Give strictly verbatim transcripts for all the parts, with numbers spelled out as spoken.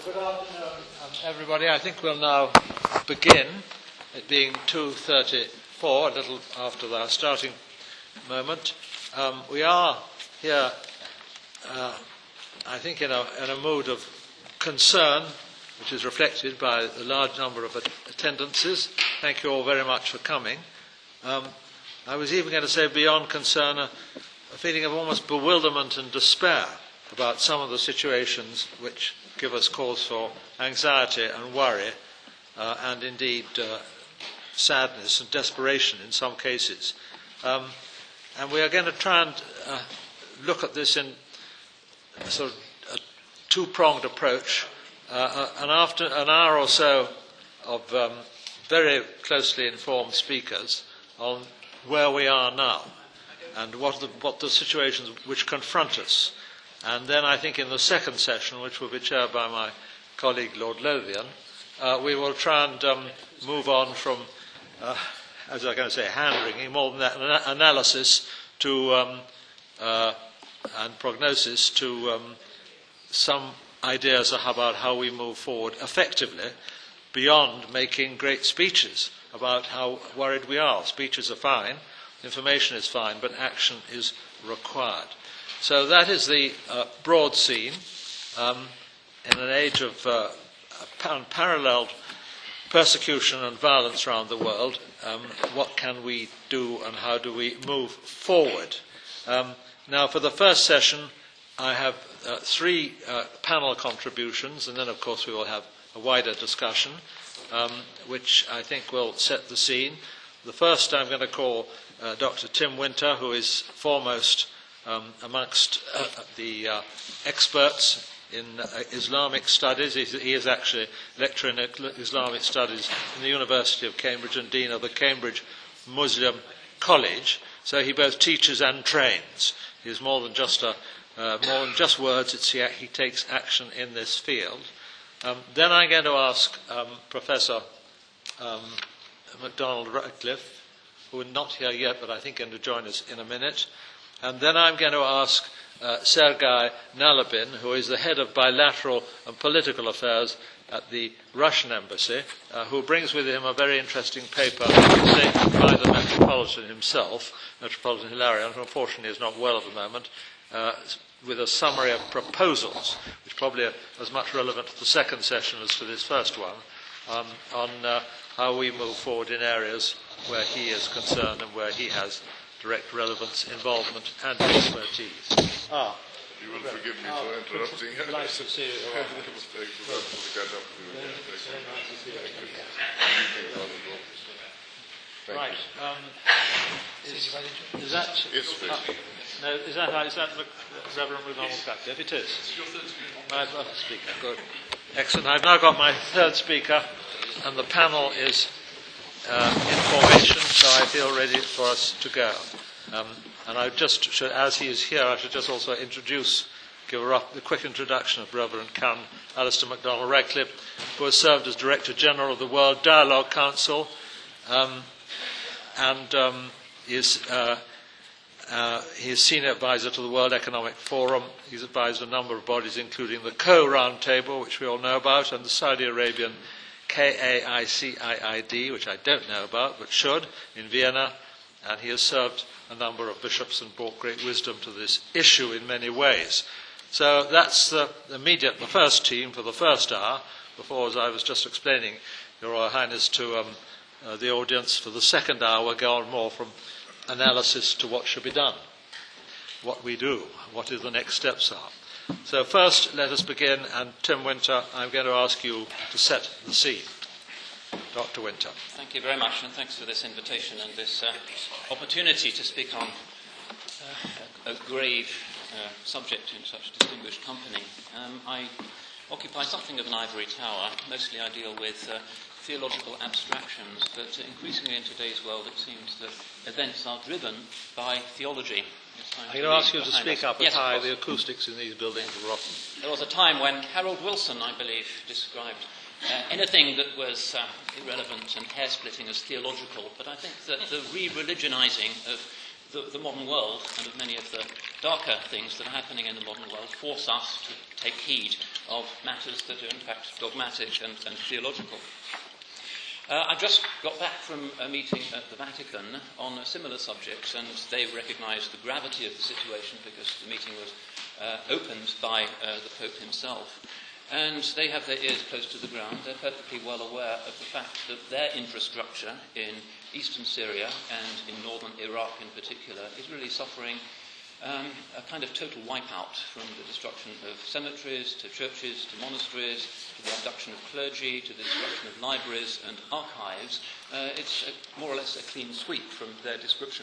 Good afternoon, um, everybody. I think we'll now begin, it being two thirty-four, a little after our starting moment. Um, we are here, uh, I think, in a, in a mood of concern, which is reflected by the large number of attendances. Thank you all very much for coming. Um, I was even going to say, beyond concern, a, a feeling of almost bewilderment and despair about some of the situations which give us cause for anxiety and worry, uh, and indeed uh, sadness and desperation in some cases. Um, and we are going to try and uh, look at this in a sort of a two-pronged approach. Uh, and after an hour or so of um, very closely informed speakers on where we are now and what the, what the situations which confront us. And then I think in the second session, which will be chaired by my colleague Lord Lothian, uh, we will try and um, move on from, uh, as I'm going to say, hand-wringing, more than that, an analysis to um, uh, and prognosis to um, some ideas about how we move forward effectively beyond making great speeches about how worried we are. Speeches are fine, information is fine, but action is required. So that is the uh, broad scene. Um, in an age of uh, unparalleled persecution and violence around the world, um, what can we do and how do we move forward? Um, now, for the first session, I have uh, three uh, panel contributions, and then, of course, we will have a wider discussion, um, which I think will set the scene. The first I'm going to call uh, Doctor Tim Winter, who is foremost Um, amongst uh, the uh, experts in uh, Islamic studies. He, he is actually lecturer in Islamic studies in the University of Cambridge and Dean of the Cambridge Muslim College. So he both teaches and trains. He is more than just a, uh, more than just words. It's he, he takes action in this field. Um, then I'm going to ask um, Professor um, MacDonald Radcliffe, who is not here yet, but I think going to join us in a minute. And then I'm going to ask uh, Sergei Nalibin, who is the head of bilateral and political affairs at the Russian embassy, uh, who brings with him a very interesting paper taken by the Metropolitan himself, Metropolitan Hilarion, who unfortunately is not well at the moment, uh, with a summary of proposals, which probably are as much relevant to the second session as to this first one, um, on uh, how we move forward in areas where he is concerned and where he has direct relevance, involvement, and expertise. Ah. You will forgive me oh, for interrupting. Nice to see you. Right. Um, is, is that? Yes, please. Uh, no, is that is that Reverend MacDonald Radcliffe? It is. My first speaker. Good. Excellent. I've now got my third speaker, and the panel is Uh, information, so I feel ready for us to go. Um, and I just should, as he is here, I should just also introduce, give a, rough, a quick introduction of Reverend Canon Alistair MacDonald Radcliffe, who has served as Director General of the World Dialogue Council, um, and um, is uh, uh, he is Senior Advisor to the World Economic Forum. He's advised a number of bodies, including the C O Roundtable, which we all know about, and the Saudi Arabian K A I C I I D, which I don't know about, but should, in Vienna, and he has served a number of bishops and brought great wisdom to this issue in many ways. So that's the immediate, the first team for the first hour, before, as I was just explaining, Your Royal Highness, to um, uh, the audience for the second hour. We'll go on more from analysis to what should be done, what we do, what the next steps are. So first, let us begin, and Tim Winter, I'm going to ask you to set the scene. Doctor Winter. Thank you very much, and thanks for this invitation and this uh, opportunity to speak on uh, a, a grave uh, subject in such distinguished company. Um, I occupy something of an ivory tower. Mostly I deal with uh, theological abstractions, but increasingly in today's world it seems that events are driven by theology. I'm going to ask you to speak up as high. The acoustics in these buildings are rotten. There was a time when Harold Wilson, I believe, described uh, anything that was uh, irrelevant and hair-splitting as theological, but I think that the re-religionising of the, the modern world and of many of the darker things that are happening in the modern world force us to take heed of matters that are in fact dogmatic and, and theological. Uh, I just got back from a meeting at the Vatican on a similar subject, and they recognised the gravity of the situation because the meeting was uh, opened by uh, the Pope himself. And they have their ears close to the ground. They're perfectly well aware of the fact that their infrastructure in eastern Syria and in northern Iraq in particular is really suffering um, a kind of total wipeout, from the destruction of cemeteries to churches to monasteries to the abduction of clergy to the destruction of libraries and archives. Uh, it's a, more or less a clean sweep from their description.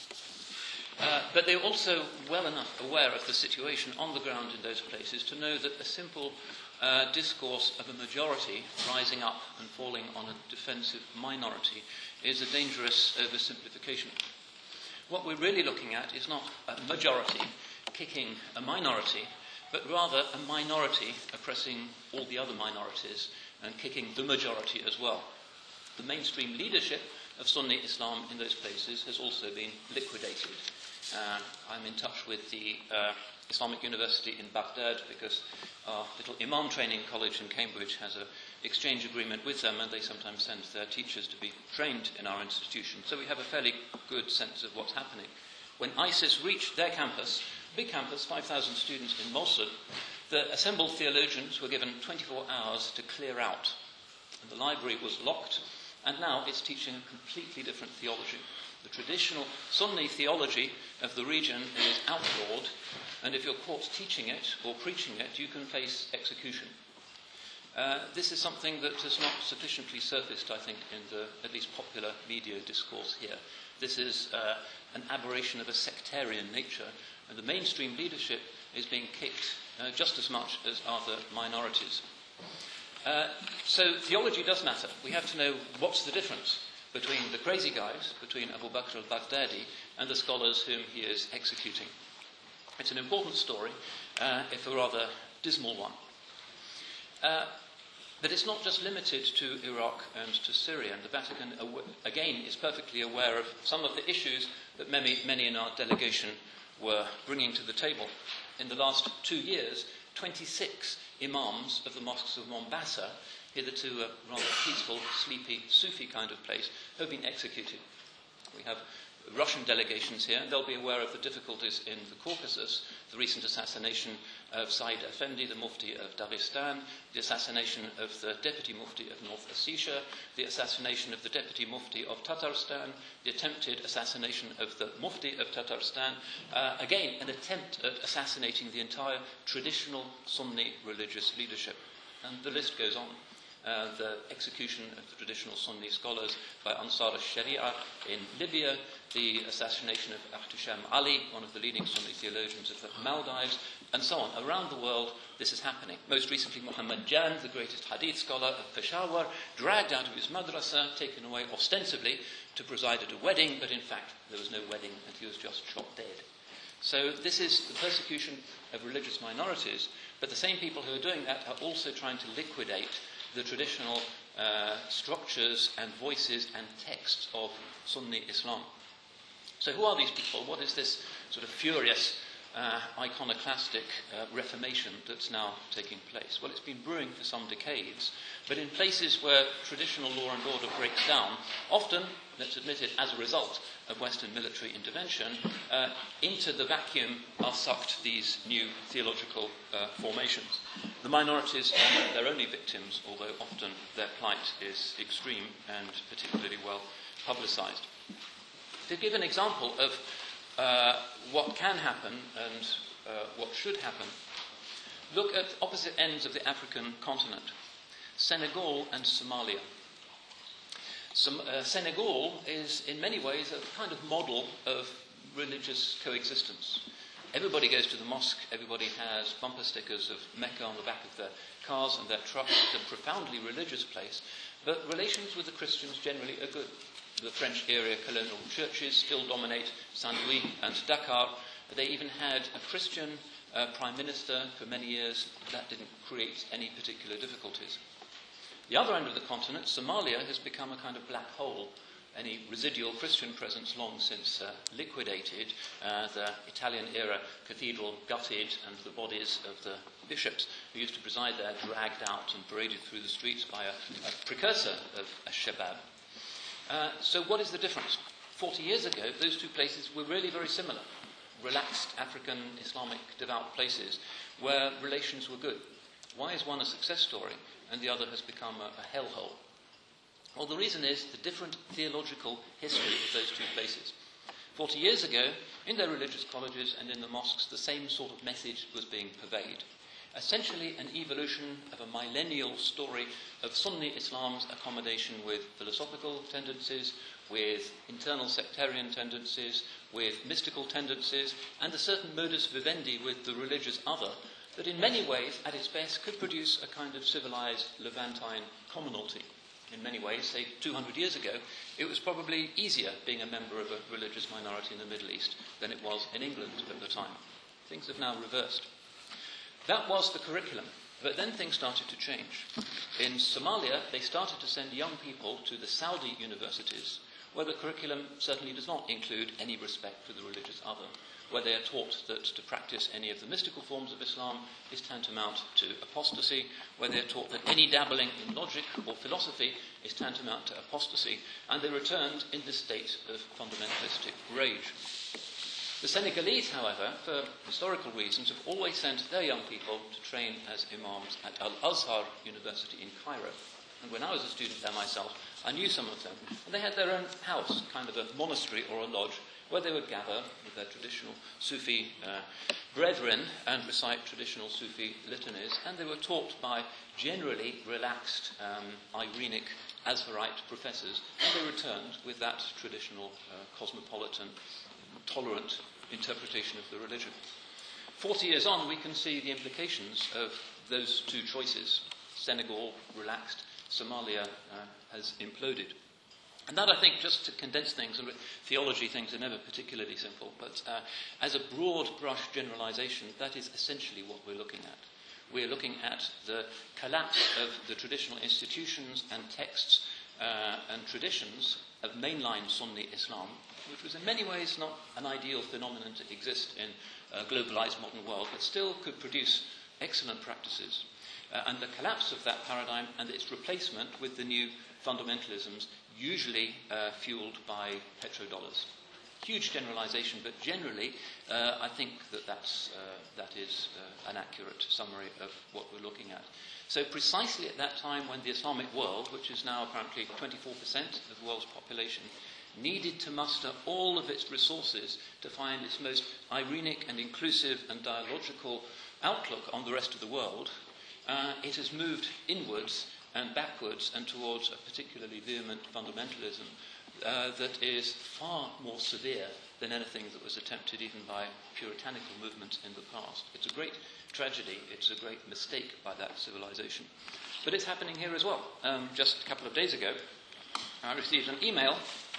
Uh, but they're also well enough aware of the situation on the ground in those places to know that a simple uh, discourse of a majority rising up and falling on a defensive minority is a dangerous oversimplification. What we're really looking at is not a majority kicking a minority, but rather a minority oppressing all the other minorities and kicking the majority as well. The mainstream leadership of Sunni Islam in those places has also been liquidated. Uh, I'm in touch with the uh, Islamic University in Baghdad because our little Imam training college in Cambridge has an exchange agreement with them, and they sometimes send their teachers to be trained in our institution. So we have a fairly good sense of what's happening. When ISIS reached their campus, big campus, five thousand students in Mosul, the assembled theologians were given twenty-four hours to clear out. And the library was locked, and now it's teaching a completely different theology. The traditional Sunni theology of the region is outlawed, and if you're caught teaching it or preaching it, you can face execution. Uh, this is something that has not sufficiently surfaced, I think, in the at least popular media discourse here. This is uh, an aberration of a sectarian nature, and the mainstream leadership is being kicked uh, just as much as other minorities. Uh, so theology does matter. We have to know what's the difference between the crazy guys, between Abu Bakr al-Baghdadi and the scholars whom he is executing. It's an important story, uh, if a rather dismal one. Uh, but it's not just limited to Iraq and to Syria, and the Vatican, aw- again, is perfectly aware of some of the issues that many, many in our delegation were bringing to the table. In the last two years, twenty-six imams of the mosques of Mombasa, hitherto a rather peaceful, sleepy, Sufi kind of place, have been executed. We have Russian delegations here, and they'll be aware of the difficulties in the Caucasus, the recent assassination of Said Effendi, the Mufti of Dagestan, the assassination of the Deputy Mufti of North Ossetia, the assassination of the Deputy Mufti of Tatarstan, the attempted assassination of the Mufti of Tatarstan, uh, again, an attempt at assassinating the entire traditional Sunni religious leadership. And the list goes on. Uh, the execution of the traditional Sunni scholars by Ansar al-Sharia in Libya, the assassination of Ahtusham Ali, one of the leading Sunni theologians of the Maldives, and so on. Around the world, this is happening. Most recently, Muhammad Jan, the greatest hadith scholar of Peshawar, dragged out of his madrasa, taken away ostensibly to preside at a wedding, but in fact there was no wedding and he was just shot dead. So this is the persecution of religious minorities, but the same people who are doing that are also trying to liquidate the traditional uh, structures and voices and texts of Sunni Islam. So who are these people? What is this sort of furious, uh, iconoclastic uh, reformation that's now taking place? Well, it's been brewing for some decades, but in places where traditional law and order breaks down, often, let's admit it, as a result of Western military intervention, uh, into the vacuum are sucked these new theological uh, formations. The minorities are not their only victims, although often their plight is extreme and particularly well publicised. To give an example of uh, what can happen and uh, what should happen, look at opposite ends of the African continent, Senegal and Somalia. Some, uh, Senegal is in many ways a kind of model of religious coexistence. Everybody goes to the mosque, everybody has bumper stickers of Mecca on the back of their cars and their trucks. It's a profoundly religious place, but relations with the Christians generally are good. The French area colonial churches still dominate Saint-Louis and Dakar. They even had a Christian uh, prime minister for many years. That didn't create any particular difficulties. The other end of the continent, Somalia, has become a kind of black hole any residual Christian presence long since uh, liquidated, uh, the Italian-era cathedral gutted, and the bodies of the bishops who used to preside there dragged out and paraded through the streets by a, a precursor of a shabab. Uh, so what is the difference? Forty years ago, those two places were really very similar. Relaxed African Islamic devout places where relations were good. Why is one a success story and the other has become a, a hellhole? Well, the reason is the different theological history of those two places. Forty years ago, in their religious colleges and in the mosques, the same sort of message was being purveyed. Essentially an evolution of a millennial story of Sunni Islam's accommodation with philosophical tendencies, with internal sectarian tendencies, with mystical tendencies, and a certain modus vivendi with the religious other that in many ways, at its best, could produce a kind of civilized Levantine commonalty. In many ways, say two hundred years ago, it was probably easier being a member of a religious minority in the Middle East than it was in England at the time. Things have now reversed. That was the curriculum, but then things started to change. In Somalia, they started to send young people to the Saudi universities, where the curriculum certainly does not include any respect for the religious other, where they are taught that to practice any of the mystical forms of Islam is tantamount to apostasy, where they are taught that any dabbling in logic or philosophy is tantamount to apostasy, and they returned in this state of fundamentalistic rage. The Senegalese, however, for historical reasons, have always sent their young people to train as imams at Al-Azhar University in Cairo. And when I was a student there myself, I knew some of them. And they had their own house, kind of a monastery or a lodge, where they would gather with their traditional Sufi uh, brethren and recite traditional Sufi litanies. And they were taught by generally relaxed, um, Irenic, Azharite professors. And they returned with that traditional uh, cosmopolitan, tolerant interpretation of the religion. Forty years on, we can see the implications of those two choices. Senegal relaxed, Somalia uh, has imploded. And that, I think, just to condense things, and theology things are never particularly simple, but uh, as a broad brush generalization, that is essentially what we're looking at. We're looking at the collapse of the traditional institutions and texts uh, and traditions of mainline Sunni Islam, which was in many ways not an ideal phenomenon to exist in a globalized modern world, but still could produce excellent practices. Uh, and the collapse of that paradigm and its replacement with the new fundamentalisms, usually uh, fueled by petrodollars. Huge generalization, but generally, uh, I think that that's, uh, that is uh, an accurate summary of what we're looking at. So precisely at that time when the Islamic world, which is now apparently twenty-four percent of the world's population, needed to muster all of its resources to find its most Irenic and inclusive and dialogical outlook on the rest of the world, uh, it has moved inwards and backwards and towards a particularly vehement fundamentalism uh, that is far more severe than anything that was attempted even by puritanical movements in the past. It's a great tragedy, it's a great mistake by that civilization. But it's happening here as well. Um, just a couple of days ago, I received an email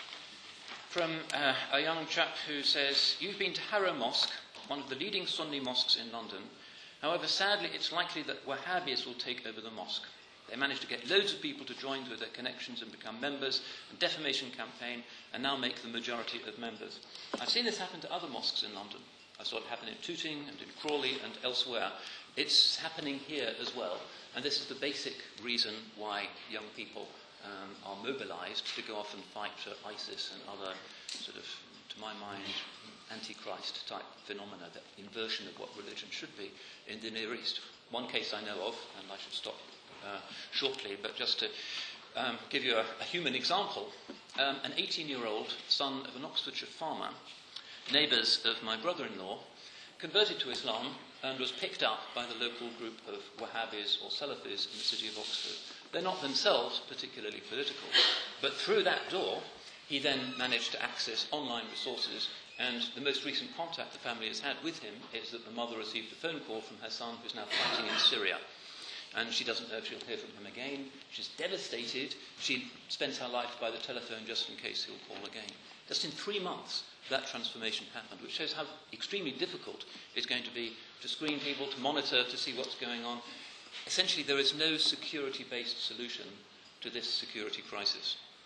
from uh, a young chap who says, "You've been to Harrow Mosque, one of the leading Sunni mosques in London. However, sadly, it's likely that Wahhabis will take over the mosque. They managed to get loads of people to join through their connections and become members, a defamation campaign, and now make the majority of members." I've seen this happen to other mosques in London. I saw it happen in Tooting and in Crawley and elsewhere. It's happening here as well, and this is the basic reason why young people um, are mobilized to go off and fight for ISIS and other sort of, to my mind, Antichrist type phenomena, that inversion of what religion should be in the Near East. One case I know of, and I should stop uh, shortly, but just to um, give you a, a human example, um, an eighteen-year-old son of an Oxfordshire farmer, neighbours of my brother-in-law, converted to Islam and was picked up by the local group of Wahhabis or Salafis in the city of Oxford. They're not themselves particularly political, but through that door he then managed to access online resources, and the most recent contact the family has had with him is that the mother received a phone call from her son who's now fighting in Syria. And she doesn't know if she'll hear from him again. She's devastated. She spends her life by the telephone just in case he'll call again. Just in three months, that transformation happened, which shows how extremely difficult it's going to be to screen people, to monitor, to see what's going on. Essentially, there is no security-based solution to this security crisis.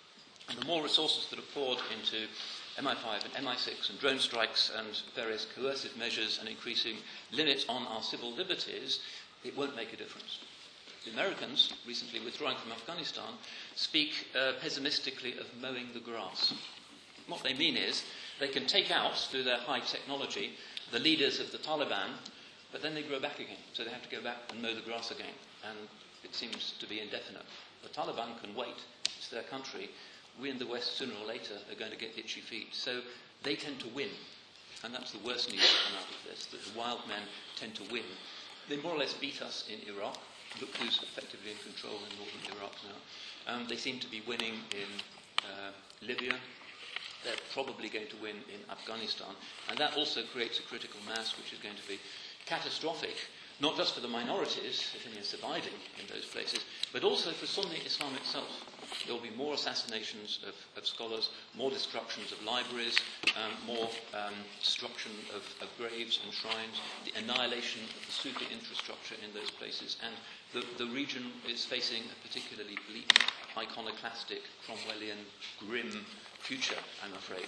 And the more resources that are poured into M I five and M I six and drone strikes and various coercive measures and increasing limits on our civil liberties, it won't make a difference. The Americans, recently withdrawing from Afghanistan, speak uh, pessimistically of mowing the grass. What they mean is they can take out, through their high technology, the leaders of the Taliban, but then they grow back again. So they have to go back and mow the grass again. And it seems to be indefinite. The Taliban can wait. It's their country. We in the West, sooner or later, are going to get itchy feet. So they tend to win. And that's the worst news that come out of this, that the wild men tend to win. They more or less beat us in Iraq. Look who's effectively in control in northern Iraq now. Um, they seem to be winning in uh, Libya. They're probably going to win in Afghanistan. And that also creates a critical mass which is going to be catastrophic, not just for the minorities, if any are surviving in those places, but also for Sunni Islam itself. There will be more assassinations of, of scholars, more destructions of libraries, um, more um, destruction of, of graves and shrines, the annihilation of the Sufi infrastructure in those places, and the, the region is facing a particularly bleak, iconoclastic, Cromwellian, grim future, I'm afraid.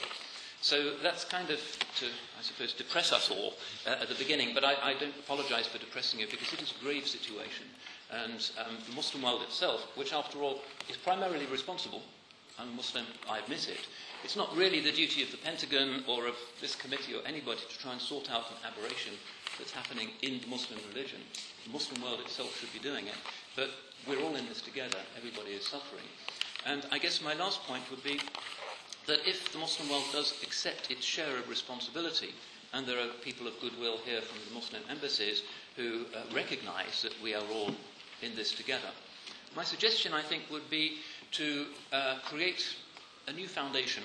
So that's kind of to, I suppose, depress us all uh, at the beginning, but I, I don't apologise for depressing you because it is a grave situation. And um, the Muslim world itself, which after all is primarily responsible, I'm a Muslim, I admit it, it's not really the duty of the Pentagon or of this committee or anybody to try and sort out an aberration that's happening in the Muslim religion. The Muslim world itself should be doing it, but we're all in this together, everybody is suffering. And I guess my last point would be that if the Muslim world does accept its share of responsibility, and there are people of goodwill here from the Muslim embassies who uh, recognise that we are all in this together, my suggestion, I think, would be to uh, create a new foundation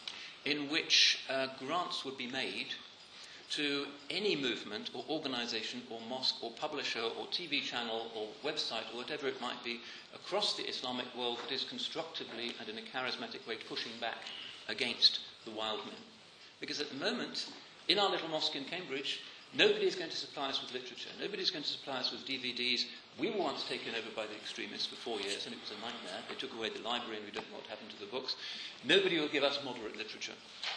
in which uh, grants would be made to any movement or organisation or mosque or publisher or T V channel or website or whatever it might be across the Islamic world that is constructively and in a charismatic way pushing back against the wild men. Because at the moment, in our little mosque in Cambridge, nobody is going to supply us with literature. Nobody is going to supply us with D V Ds. We were once taken over by the extremists for four years, and it was a nightmare. They took away the library, and we don't know what happened to the books. Nobody will give us moderate literature.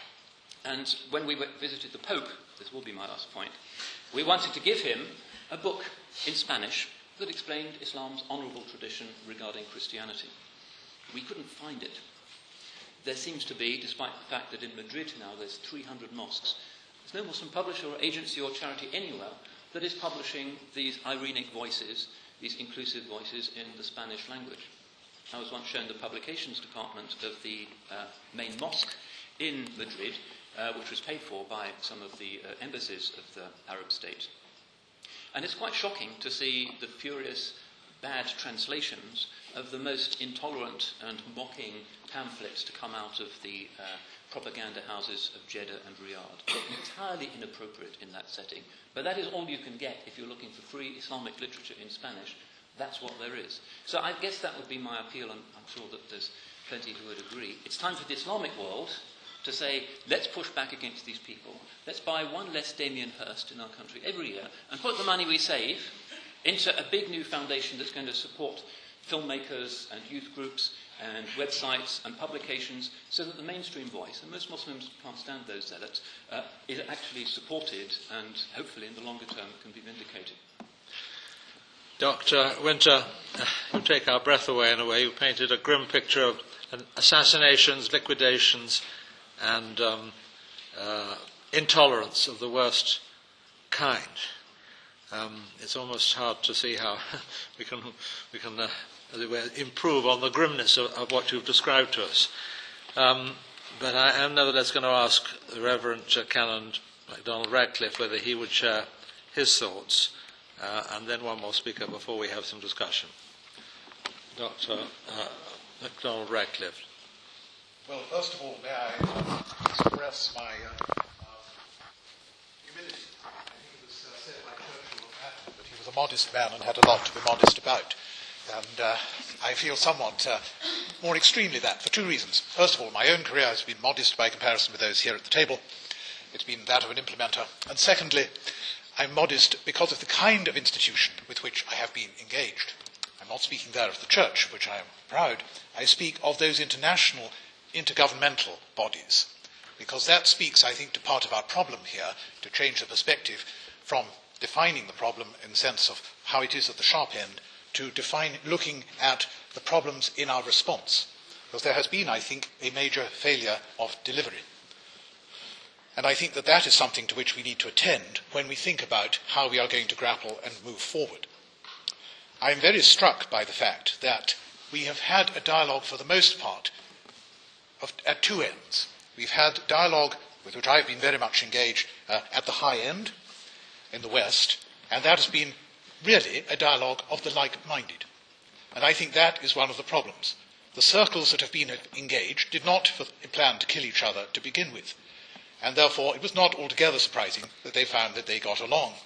And when we visited the Pope, this will be my last point, we wanted to give him a book in Spanish that explained Islam's honourable tradition regarding Christianity. We couldn't find it. There seems to be, despite the fact that in Madrid now there's three hundred mosques, there's no Muslim publisher or agency or charity anywhere that is publishing these Irenic voices, these inclusive voices in the Spanish language. I was once shown the publications department of the uh, main mosque in Madrid, uh, which was paid for by some of the uh, embassies of the Arab states. And it's quite shocking to see the furious bad translations of the most intolerant and mocking pamphlets to come out of the uh, propaganda houses of Jeddah and Riyadh. Entirely inappropriate in that setting. But that is all you can get if you're looking for free Islamic literature in Spanish. That's what there is. So I guess that would be my appeal, and I'm sure that there's plenty who would agree. It's time for the Islamic world to say, let's push back against these people. Let's buy one less Damien Hirst in our country every year and put the money we save into a big new foundation that's going to support filmmakers and youth groups and websites and publications so that the mainstream voice, and most Muslims can't stand those zealots, uh, is actually supported and hopefully in the longer term can be vindicated. Doctor Winter, you take our breath away in a way. You painted a grim picture of assassinations, liquidations, and um, uh, intolerance of the worst kind. Um, it's almost hard to see how we can, we can uh, as it were, improve on the grimness of, of what you've described to us. Um, but I am nevertheless going to ask the Reverend uh, Canon MacDonald Radcliffe whether he would share his thoughts, uh, and then one more speaker before we have some discussion. Doctor Uh, MacDonald Radcliffe. Well, first of all, may I express my uh, uh, humility. I think it was uh, said by Churchill of Hatton that he was a modest man and had a lot to be modest about. And uh, I feel somewhat uh, more extremely that for two reasons. First of all, my own career has been modest by comparison with those here at the table. It's been that of an implementer. And secondly, I'm modest because of the kind of institution with which I have been engaged. I'm not speaking there of the church, of which I am proud. I speak of those international intergovernmental bodies, because that speaks, I think, to part of our problem here, to change the perspective from defining the problem in the sense of how it is at the sharp end, to define, looking at the problems in our response. Because there has been, I think, a major failure of delivery. And I think that that is something to which we need to attend when we think about how we are going to grapple and move forward. I am very struck by the fact that we have had a dialogue, for the most part, of, at two ends. We've had dialogue with which I've been very much engaged uh, at the high end in the West, and that has been really a dialogue of the like-minded. And I think that is one of the problems. The circles that have been engaged did not plan to kill each other to begin with, and therefore it was not altogether surprising that they found that they got along.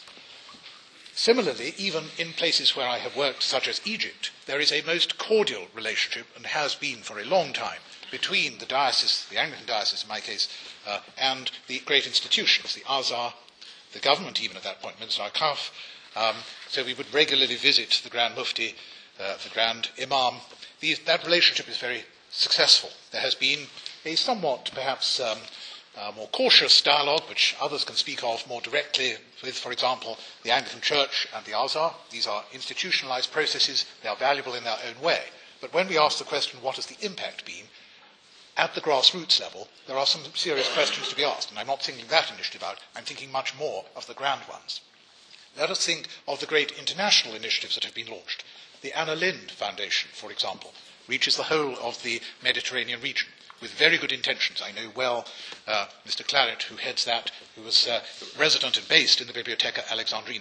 Similarly, even in places where I have worked, such as Egypt, there is a most cordial relationship, and has been for a long time, between the diocese, the Anglican diocese in my case, uh, and the great institutions, the Azhar, the government even at that point, Minister Al-Kaf. Um, so we would regularly visit the Grand Mufti, uh, the Grand Imam. These, that relationship is very successful. There has been a somewhat, perhaps, um, uh, more cautious dialogue, which others can speak of more directly with, for example, the Anglican Church and the Azhar. These are institutionalized processes. They are valuable in their own way. But when we ask the question, what has the impact been, at the grassroots level, there are some serious questions to be asked. And I'm not thinking that initiative out. I'm thinking much more of the grand ones. Let us think of the great international initiatives that have been launched. The Anna Lindh Foundation, for example, reaches the whole of the Mediterranean region with very good intentions. I know well uh, Mister Claret, who heads that, who was uh, resident and based in the Bibliotheca Alexandrina.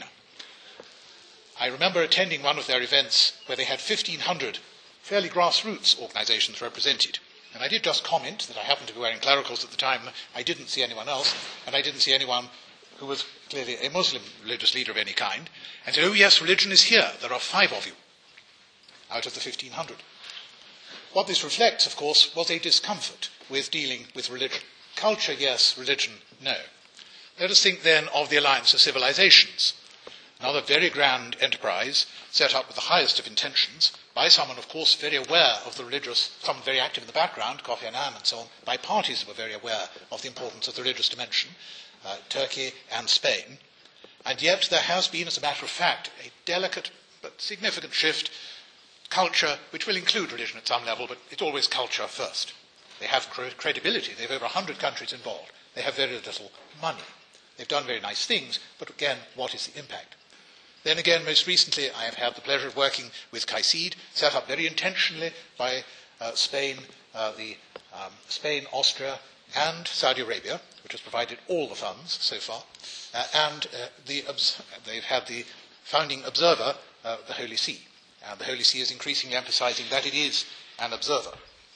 I remember attending one of their events where they had fifteen hundred fairly grassroots organizations represented. And I did just comment that I happened to be wearing clericals at the time. I didn't see anyone else, and I didn't see anyone who was clearly a Muslim religious leader of any kind, and said, oh yes, religion is here. There are five of you out of the fifteen hundred. What this reflects, of course, was a discomfort with dealing with religion. Culture, yes. Religion, no. Let us think then of the Alliance of Civilizations, another very grand enterprise set up with the highest of intentions by someone, of course, very aware of the religious, someone very active in the background, Kofi Annan and so on, by parties that were very aware of the importance of the religious dimension, uh, Turkey and Spain. And yet there has been, as a matter of fact, a delicate but significant shift. Culture, which will include religion at some level, but it's always culture first. They have cre- credibility. They have over one hundred countries involved. They have very little money. They've done very nice things, but again, what is the impact? Then again, most recently, I have had the pleasure of working with CAICID, set up very intentionally by uh, Spain, uh, the um, Spain, Austria, and Saudi Arabia, which has provided all the funds so far, uh, and uh, the, they've had the founding observer, uh, the Holy See. And the Holy See is increasingly emphasizing that it is an observer.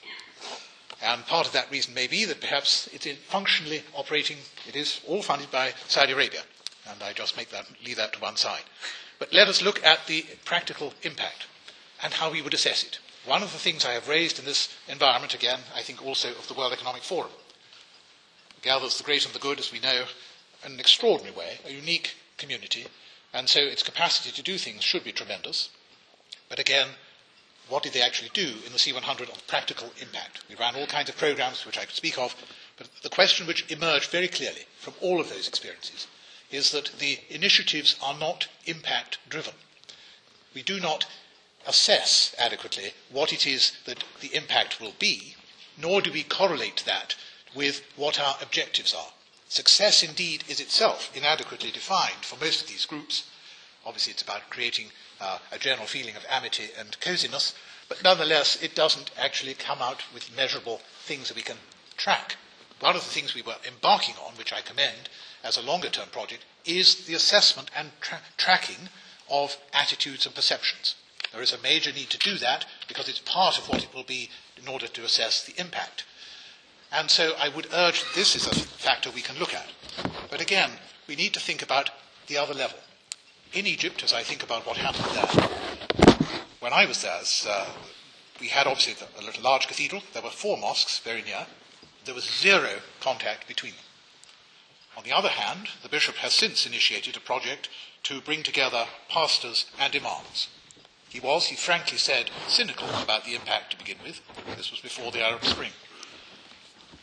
And part of that reason may be that perhaps it's functionally operating, it is all funded by Saudi Arabia. And I just make that, leave that to one side. But let us look at the practical impact and how we would assess it. One of the things I have raised in this environment, again, I think also of the World Economic Forum, gathers the great and the good, as we know, in an extraordinary way, a unique community, and so its capacity to do things should be tremendous. But again, what did they actually do in the C one hundred on practical impact? We ran all kinds of programs, which I could speak of, but the question which emerged very clearly from all of those experiences is that the initiatives are not impact-driven. We do not assess adequately what it is that the impact will be, nor do we correlate that with what our objectives are. Success, indeed, is itself inadequately defined for most of these groups. Obviously, it's about creating uh, a general feeling of amity and coziness, but nonetheless, it doesn't actually come out with measurable things that we can track. One of the things we were embarking on, which I commend as a longer-term project, is the assessment and tra- tracking of attitudes and perceptions. There is a major need to do that because it's part of what it will be in order to assess the impact. And so I would urge this is a factor we can look at. But again, we need to think about the other level. In Egypt, as I think about what happened there, when I was there, as, uh, we had obviously a little large cathedral. There were four mosques very near. There was zero contact between them. On the other hand, the bishop has since initiated a project to bring together pastors and imams. He was, he frankly said, cynical about the impact to begin with. This was before the Arab Spring.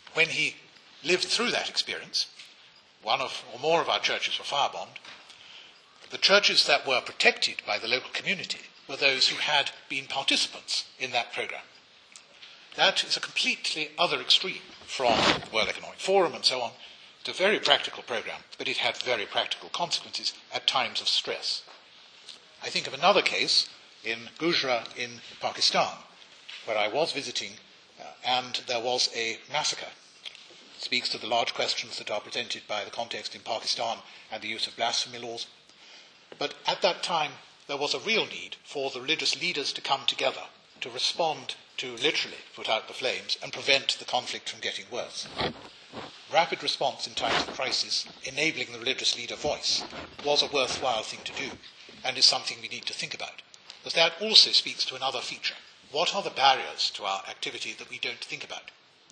when he lived through that experience, one of or more of our churches were firebombed. The churches that were protected by the local community were those who had been participants in that program. That is a completely other extreme from the World Economic Forum and so on. It's a very practical program, but it had very practical consequences at times of stress. I think of another case in Gujarat in Pakistan, where I was visiting, uh, and there was a massacre. It speaks to the large questions that are presented by the context in Pakistan and the use of blasphemy laws. But at that time, there was a real need for the religious leaders to come together to respond to literally put out the flames and prevent the conflict from getting worse. Rapid response in times of crisis, enabling the religious leader voice, was a worthwhile thing to do, and is something we need to think about. Because that also speaks to another feature. What are the barriers to our activity that we don't think about?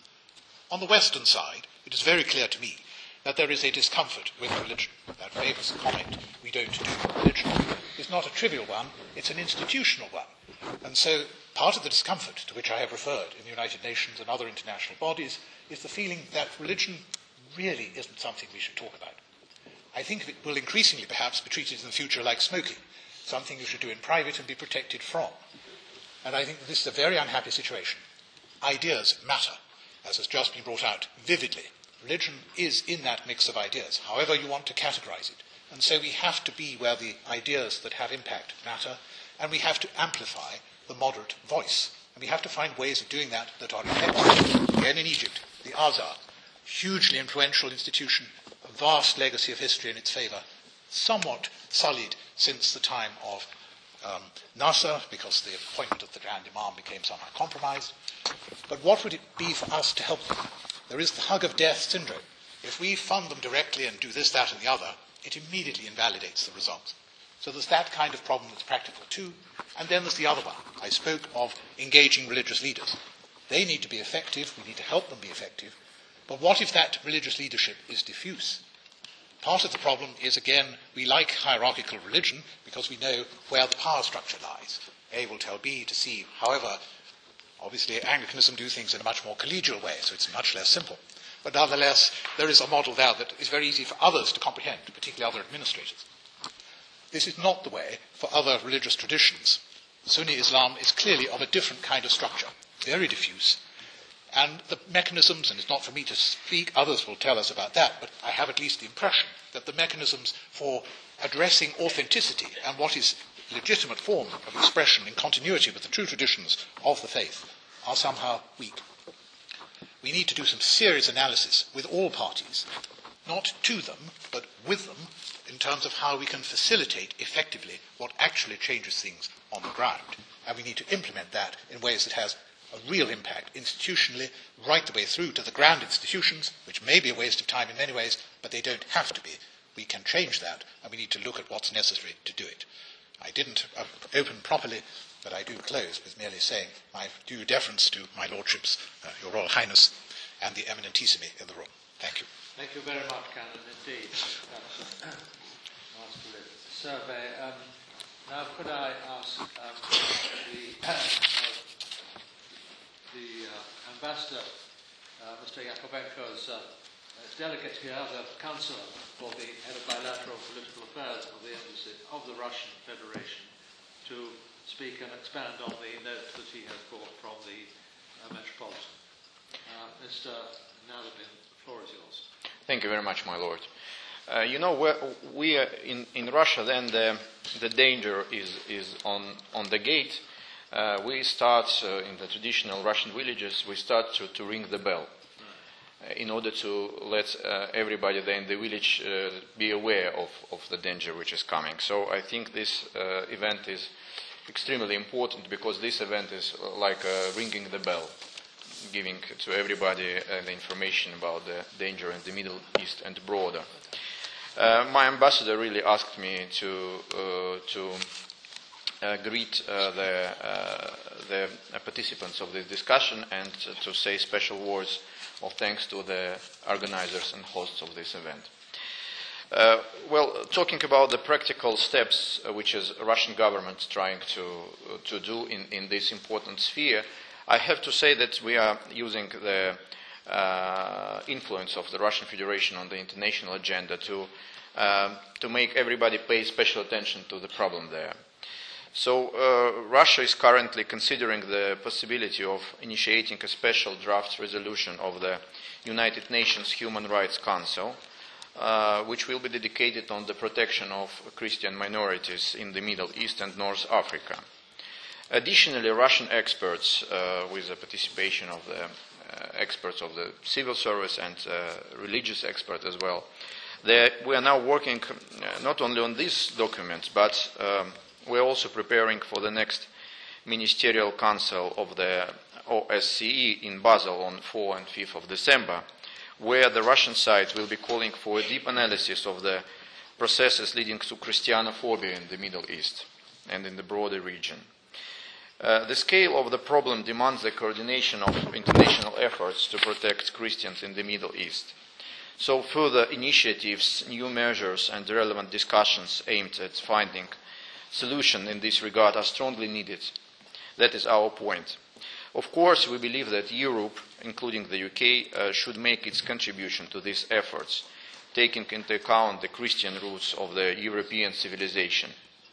On the Western side, it is very clear to me that there is a discomfort with religion. That famous comment, we don't do religion, is not a trivial one, it's an institutional one. And so part of the discomfort to which I have referred in the United Nations and other international bodies is the feeling that religion really isn't something we should talk about. I think it will increasingly perhaps be treated in the future like smoking, something you should do in private and be protected from. And I think that this is a very unhappy situation. Ideas matter, as has just been brought out vividly. Religion is in that mix of ideas, however you want to categorize it. And so we have to be where the ideas that have impact matter, and we have to amplify the moderate voice. And we have to find ways of doing that that are effective. Again in Egypt, the Azhar, hugely influential institution, a vast legacy of history in its favour, somewhat sullied since the time of um, Nasser, because the appointment of the Grand Imam became somehow compromised. But what would it be for us to help them? There is the hug of death syndrome. If we fund them directly and do this, that, and the other, it immediately invalidates the results. So there's that kind of problem that's practical too. And then there's the other one. I spoke of engaging religious leaders. They need to be effective. We need to help them be effective. But what if that religious leadership is diffuse? Part of the problem is, again, we like hierarchical religion because we know where the power structure lies. A will tell B to C. However, obviously Anglicanism do things in a much more collegial way, so it's much less simple. But nonetheless, there is a model there that is very easy for others to comprehend, particularly other administrators. This is not the way for other religious traditions. Sunni Islam is clearly of a different kind of structure, very diffuse. And the mechanisms, and it's not for me to speak, others will tell us about that, but I have at least the impression that the mechanisms for addressing authenticity and what is legitimate form of expression in continuity with the true traditions of the faith are somehow weak. We need to do some serious analysis with all parties, not to them, but with them, in terms of how we can facilitate effectively what actually changes things on the ground. And we need to implement that in ways that has a real impact institutionally, right the way through to the grand institutions, which may be a waste of time in many ways, but they don't have to be. We can change that, and we need to look at what's necessary to do it. I didn't uh, open properly, but I do close with merely saying my due deference to my lordships, uh, your Royal Highness, and the eminentissimi in the room. Thank you. Thank you very much, Canon, indeed. That's a masterly survey. Um, now, could I ask um, the, uh, the uh, Ambassador, uh, Mister Yakovenko's uh, delegate here, the Counselor for the Head of Bilateral Political Affairs of the Embassy of the Russian Federation, to speak and expand on the note that he has brought from the uh, Metropolitan. Uh, Mister Nalibin, the floor is yours. Thank you very much, my lord. Uh, you know, we are in, in Russia, then the, the danger is, is on, on the gate. Uh, we start, uh, in the traditional Russian villages, we start to, to ring the bell uh, in order to let uh, everybody there in the village uh, be aware of, of the danger which is coming. So I think this uh, event is extremely important because this event is like uh, ringing the bell, giving to everybody uh, the information about the danger in the Middle East and broader. Uh, my ambassador really asked me to uh, to uh, greet uh, the uh, the participants of this discussion and to say special words of thanks to the organizers and hosts of this event. Uh, well, talking about the practical steps uh, which is Russian government trying to uh, to do in, in this important sphere, I have to say that we are using the uh, influence of the Russian Federation on the international agenda to, uh, to make everybody pay special attention to the problem there. So uh, Russia is currently considering the possibility of initiating a special draft resolution of the United Nations Human Rights Council, uh, which will be dedicated on the protection of Christian minorities in the Middle East and North Africa. Additionally, Russian experts, uh, with the participation of the uh, experts of the civil service and uh, religious experts as well, they, we are now working uh, not only on these documents, but um, we are also preparing for the next Ministerial Council of the O S C E in Basel on fourth and fifth of December, where the Russian side will be calling for a deep analysis of the processes leading to Christianophobia in the Middle East and in the broader region. Uh, the scale of the problem demands the coordination of international efforts to protect Christians in the Middle East. So further initiatives, new measures and relevant discussions aimed at finding solution in this regard are strongly needed. That is our point. Of course, we believe that Europe, including the U K, uh, should make its contribution to these efforts, taking into account the Christian roots of the European civilization.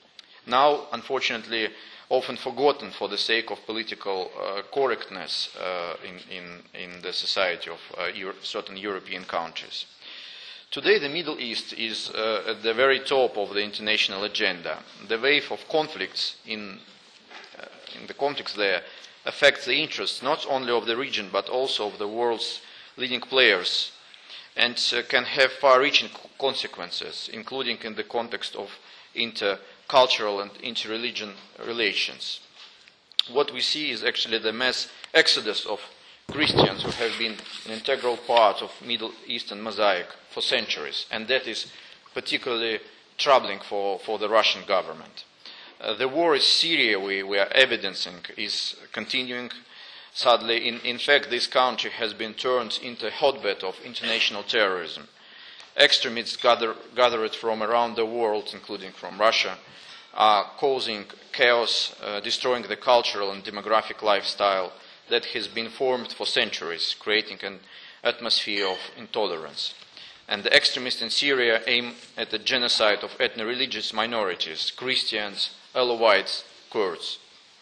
Now, unfortunately, often forgotten for the sake of political uh, correctness uh, in, in, in the society of uh, Euro- certain European countries. Today, the Middle East is uh, at the very top of the international agenda. The wave of conflicts in, uh, in the conflicts there affects the interests not only of the region but also of the world's leading players, and uh, can have far-reaching consequences, including in the context of intercultural and interreligion relations. What we see is actually the mass exodus of Christians who have been an integral part of Middle Eastern mosaic for centuries, and that is particularly troubling for, for the Russian government. Uh, the war in Syria we, we are evidencing is continuing. Sadly, in, in fact, this country has been turned into a hotbed of international terrorism. Extremists gather, gathered from around the world, including from Russia, are causing chaos, uh, destroying the cultural and demographic lifestyle that has been formed for centuries, creating an atmosphere of intolerance. And the extremists in Syria aim at the genocide of ethno-religious minorities, Christians, Alawites, Kurds.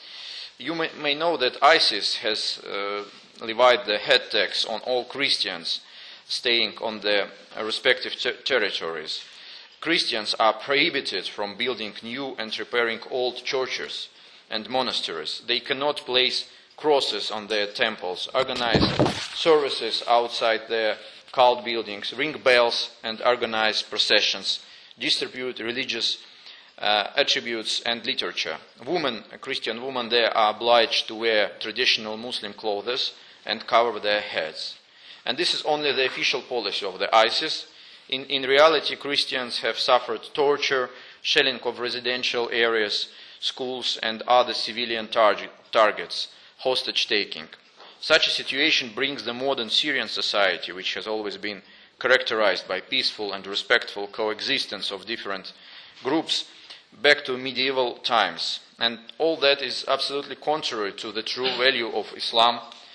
You may, may know that ISIS has uh, levied the head tax on all Christians staying on their uh, respective ter- territories. Christians are prohibited from building new and repairing old churches and monasteries. They cannot place crosses on their temples, organize services outside their cult buildings, ring bells and organize processions, distribute religious uh, attributes and literature. Women, Christian women there are obliged to wear traditional Muslim clothes and cover their heads. And this is only the official policy of the ISIS. In, in reality, Christians have suffered torture, shelling of residential areas, schools and other civilian target, targets, hostage-taking. Such a situation brings the modern Syrian society, which has always been characterized by peaceful and respectful coexistence of different groups, back to medieval times. And all that is absolutely contrary to the true value of Islam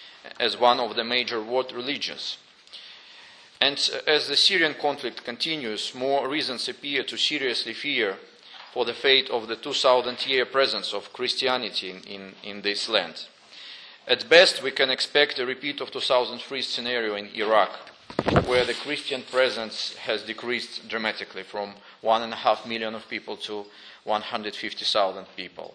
as one of the major world religions. And as the Syrian conflict continues, more reasons appear to seriously fear for the fate of the two thousand year presence of Christianity in, in, in this land. At best, we can expect a repeat of two thousand three scenario in Iraq, where the Christian presence has decreased dramatically from one and a half million of people to one hundred fifty thousand people.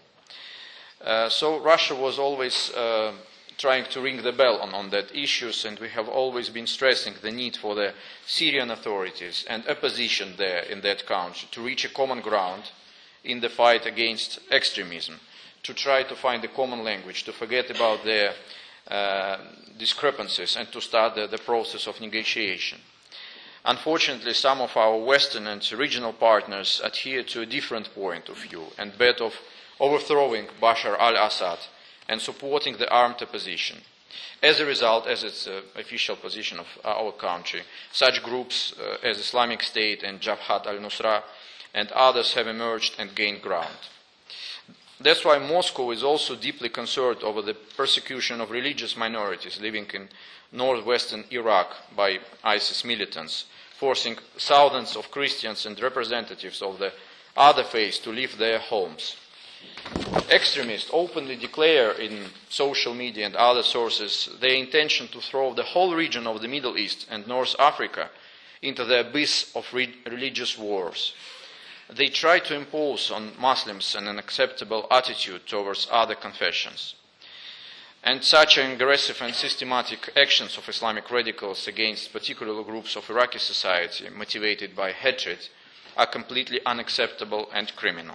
Uh, so Russia was always uh, trying to ring the bell on, on that issues, and we have always been stressing the need for the Syrian authorities and opposition there in that country to reach a common ground in the fight against extremism, to try to find a common language, to forget about their uh, discrepancies and to start the, the process of negotiation. Unfortunately, some of our Western and regional partners adhere to a different point of view and bet of overthrowing Bashar al-Assad and supporting the armed opposition. As a result, as it's the official position of our country, such groups uh, as Islamic State and Jabhat al-Nusra and others have emerged and gained ground. That's why Moscow is also deeply concerned over the persecution of religious minorities living in northwestern Iraq by ISIS militants, forcing thousands of Christians and representatives of the other faiths to leave their homes. Extremists openly declare in social media and other sources their intention to throw the whole region of the Middle East and North Africa into the abyss of re- religious wars. They try to impose on Muslims an unacceptable attitude towards other confessions. And such aggressive and systematic actions of Islamic radicals against particular groups of Iraqi society, motivated by hatred, are completely unacceptable and criminal.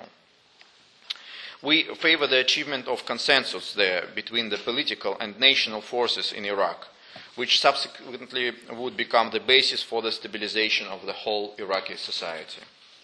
We favor the achievement of consensus there between the political and national forces in Iraq, which subsequently would become the basis for the stabilization of the whole Iraqi society.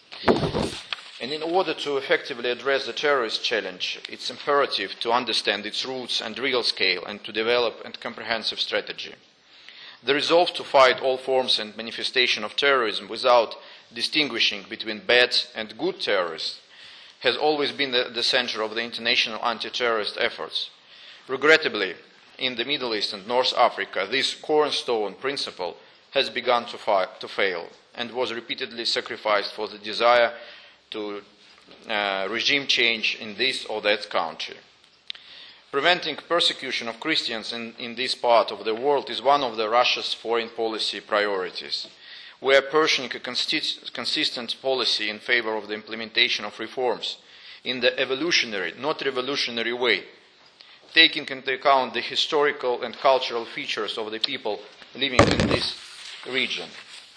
And in order to effectively address the terrorist challenge, it's imperative to understand its roots and real scale and to develop a comprehensive strategy. The resolve to fight all forms and manifestation of terrorism without distinguishing between bad and good terrorists has always been the, the center of the international anti-terrorist efforts. Regrettably, in the Middle East and North Africa, this cornerstone principle has begun to, fi- to fail and was repeatedly sacrificed for the desire to uh, regime change in this or that country. Preventing persecution of Christians in, in this part of the world is one of the Russia's foreign policy priorities. We are pursuing a consist- consistent policy in favor of the implementation of reforms in the evolutionary, not revolutionary way, taking into account the historical and cultural features of the people living in this region.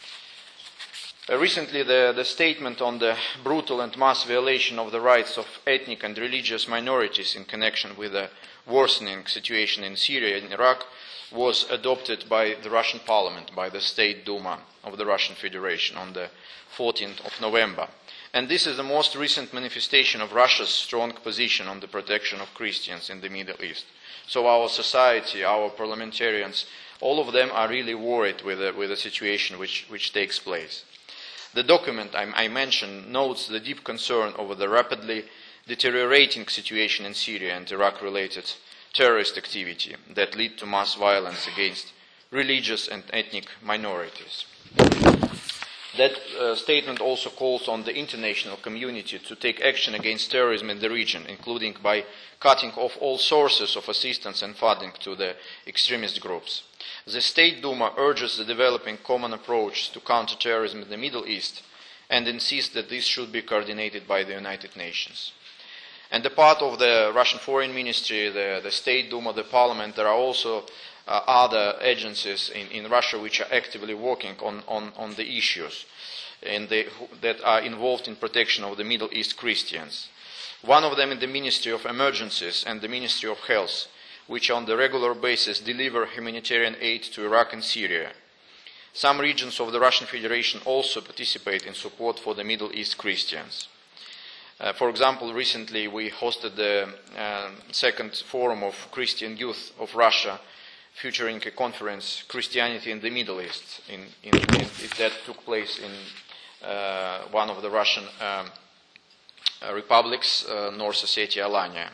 Uh, recently, the, the statement on the brutal and mass violation of the rights of ethnic and religious minorities in connection with the worsening situation in Syria and Iraq was adopted by the Russian Parliament, by the State Duma of the Russian Federation on the fourteenth of November. And this is the most recent manifestation of Russia's strong position on the protection of Christians in the Middle East. So our society, our parliamentarians, all of them are really worried with the, with the situation which, which takes place. The document I, I mentioned notes the deep concern over the rapidly deteriorating situation in Syria and Iraq-related terrorist activity that lead to mass violence against religious and ethnic minorities. That uh, statement also calls on the international community to take action against terrorism in the region, including by cutting off all sources of assistance and funding to the extremist groups. The State Duma urges the developing common approach to counter-terrorism in the Middle East and insists that this should be coordinated by the United Nations. And a part of the Russian Foreign Ministry, the, the State Duma, the Parliament, there are also uh, other agencies in, in Russia which are actively working on, on, on the issues and they, that are involved in protection of the Middle East Christians. One of them is the Ministry of Emergencies and the Ministry of Health, which on the regular basis deliver humanitarian aid to Iraq and Syria. Some regions of the Russian Federation also participate in support for the Middle East Christians. Uh, for example, recently we hosted the uh, second forum of Christian youth of Russia, featuring a conference, Christianity in the Middle East, in, in, in, that took place in uh, one of the Russian um, uh, republics, uh, North Ossetia, Alania.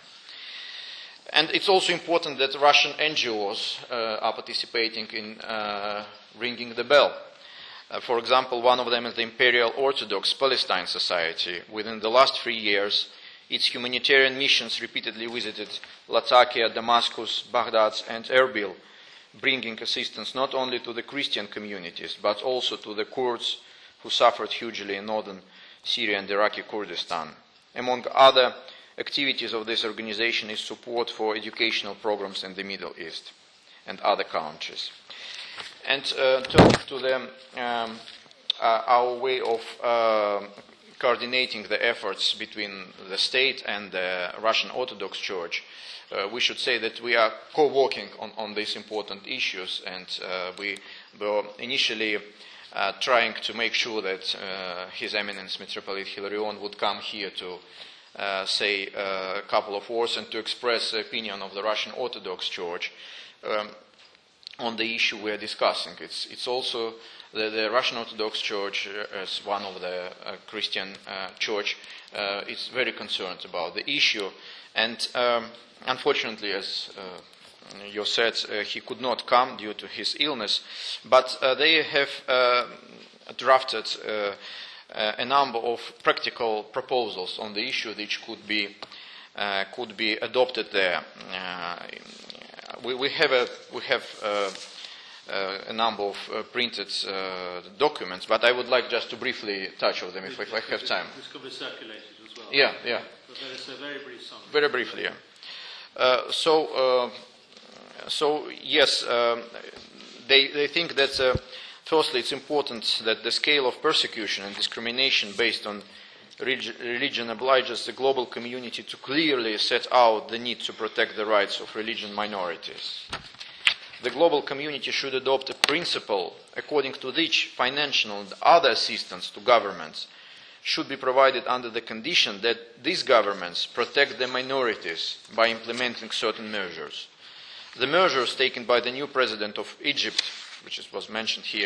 And it's also important that Russian N G Os uh, are participating in uh, ringing the bell. Uh, for example, one of them is the Imperial Orthodox Palestine Society. Within the last three years, its humanitarian missions repeatedly visited Latakia, Damascus, Baghdad, and Erbil, bringing assistance not only to the Christian communities, but also to the Kurds who suffered hugely in northern Syria and Iraqi Kurdistan. Among other activities of this organization is support for educational programs in the Middle East and other countries. And uh, turning to the, um, uh, our way of uh, coordinating the efforts between the state and the Russian Orthodox Church, uh, we should say that we are co-working on, on these important issues, and uh, we were initially uh, trying to make sure that uh, His Eminence Metropolitan Hilarion would come here to uh, say uh, a couple of words and to express the opinion of the Russian Orthodox Church um, on the issue we are discussing. It's, it's also the, the Russian Orthodox Church, uh, as one of the uh, Christian uh, church, uh, is very concerned about the issue. And um, unfortunately, as uh, you said, uh, he could not come due to his illness. But uh, they have uh, drafted uh, uh, a number of practical proposals on the issue which could be uh, could be adopted there. Uh, we, we have a we have. Uh, Uh, a number of uh, printed uh, documents, but I would like just to briefly touch on them if, if I have time. This could be circulated as well. Yeah, yeah. But there is a very brief summary. Very briefly, yeah. Uh, so, uh, so yes, um, they they think that uh, firstly it's important that the scale of persecution and discrimination based on relig- religion obliges the global community to clearly set out the need to protect the rights of religion minorities. The global community should adopt a principle according to which financial and other assistance to governments should be provided under the condition that these governments protect the minorities by implementing certain measures. The measures taken by the new president of Egypt, which was mentioned here,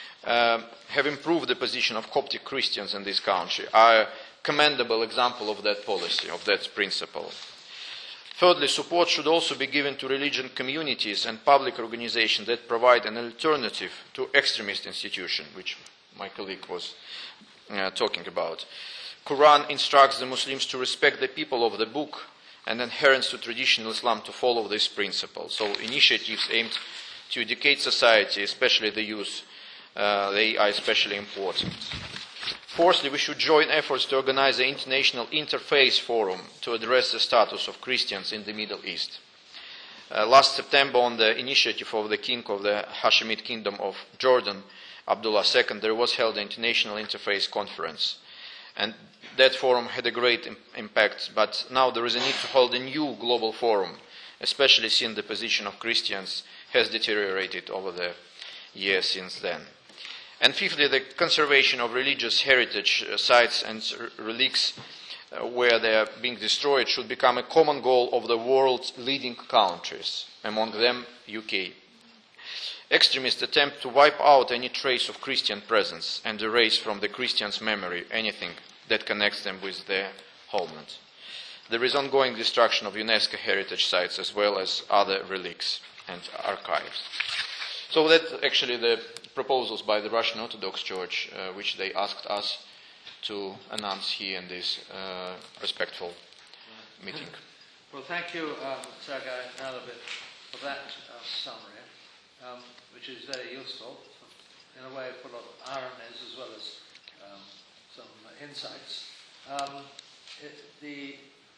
uh, have improved the position of Coptic Christians in this country, are a commendable example of that policy, of that principle. Thirdly, support should also be given to religion communities and public organizations that provide an alternative to extremist institutions, which my colleague was uh, talking about. Quran instructs the Muslims to respect the people of the book and adherents to traditional Islam to follow this principle. So initiatives aimed to educate society, especially the youth, uh, they are especially important. Fourthly, we should join efforts to organize an international interfaith forum to address the status of Christians in the Middle East. Uh, last September, on the initiative of the king of the Hashemite Kingdom of Jordan, Abdullah the Second, there was held an international interfaith conference. And that forum had a great im- impact, but now there is a need to hold a new global forum, especially since the position of Christians has deteriorated over the years since then. And fifthly, the conservation of religious heritage uh, sites and r- relics uh, where they are being destroyed should become a common goal of the world's leading countries, among them U K. Extremists attempt to wipe out any trace of Christian presence and erase from the Christians' memory anything that connects them with their homeland. There is ongoing destruction of UNESCO heritage sites as well as other relics and archives. So that's actually the proposals by the Russian Orthodox Church, uh, which they asked us to announce here in this uh, respectful meeting. Well, thank you, um, Sergei Nalovich, for that uh, summary, um, which is very useful, in a way full of ironies as well as um, some insights. Um, it, the,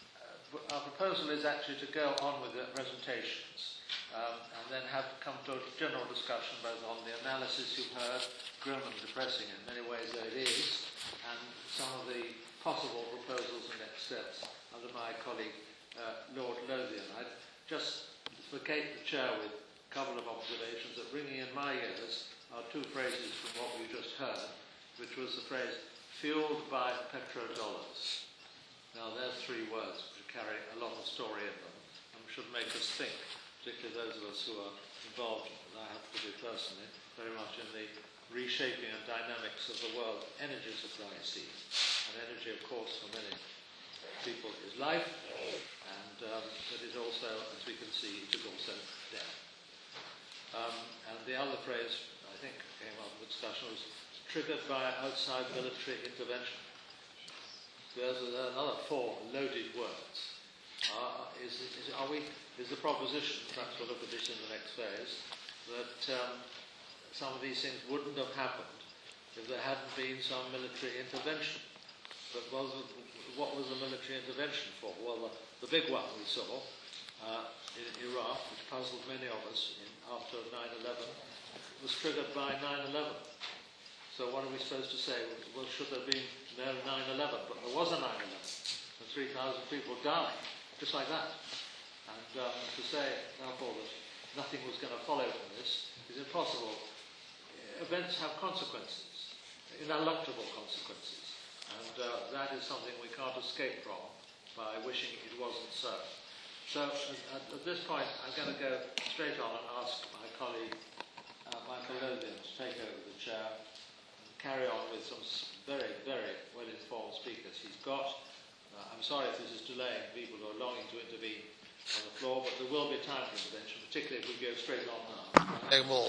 uh, our proposal is actually to go on with the presentations. Um, and then have come to a general discussion both on the analysis you've heard, grim and depressing in many ways though it is, and some of the possible proposals and next steps under my colleague uh, Lord Lothian. I'd just vacate the chair with a couple of observations that, ringing in my ears, are two phrases from what we just heard, which was the phrase, fueled by petrodollars. Now, there's three words which carry a lot of story in them and should make us think, particularly those of us who are involved, and I have to be personally, very much in the reshaping and dynamics of the world energy supply scene. And energy, of course, for many people is life, and um, it is also, as we can see, it is also death. Um, and the other phrase, I think, came up in the discussion was triggered by outside military intervention. There's another four loaded words. Uh, is, is, are we, is the proposition, perhaps we'll look at this in the next phase, that um, some of these things wouldn't have happened if there hadn't been some military intervention? But was, what was the military intervention for? Well, the, the big one we saw uh, in Iraq, which puzzled many of us in, after nine eleven, was triggered by nine eleven. So what are we supposed to say? Well, should there have been no nine eleven? But there was a nine eleven, and three thousand people died. Just like that. And um, to say, therefore, that nothing was going to follow from this is impossible. Events have consequences, ineluctable consequences. And uh, that is something we can't escape from by wishing it wasn't so. So at, at this point, I'm going to go straight on and ask my colleague, uh, Michael Lothian to take over the chair and carry on with some very, very well-informed speakers he's got. Uh, I'm sorry if this is delaying people who are longing to intervene on the floor, but there will be time for intervention, particularly if we go straight on now. No more.